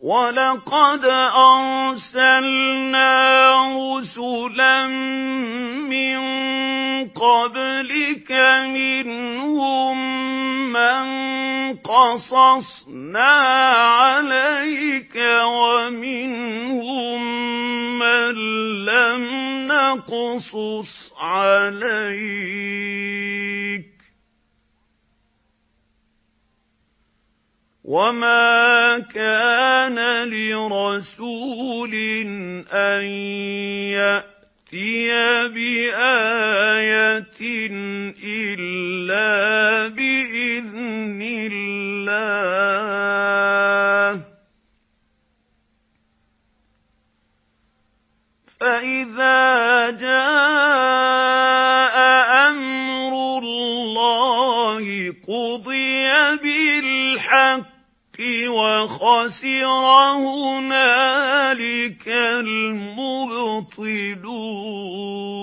وَلَقَدْ أَرْسَلْنَا رُسُلًا مِّن قَبْلِكَ مِنْهُم مَّن قَصَصْنَا عَلَيْكَ وَمِنْهُم مَّن لَّمْ نَقْصُصْ عَلَيْكَ ۗ وَمَا كَانَ لِرَسُولٍ أَن يَأْتِيَ بِآيَةٍ إِلَّا بِإِذْنِ اللَّهِ ۚ فَإِذَا جَاءَ أَمْرُ اللَّهِ قُضِيَ بِالْحَقِّ وَخَسِرَ هُنَالِكَ الْمُبْطِلُونَ.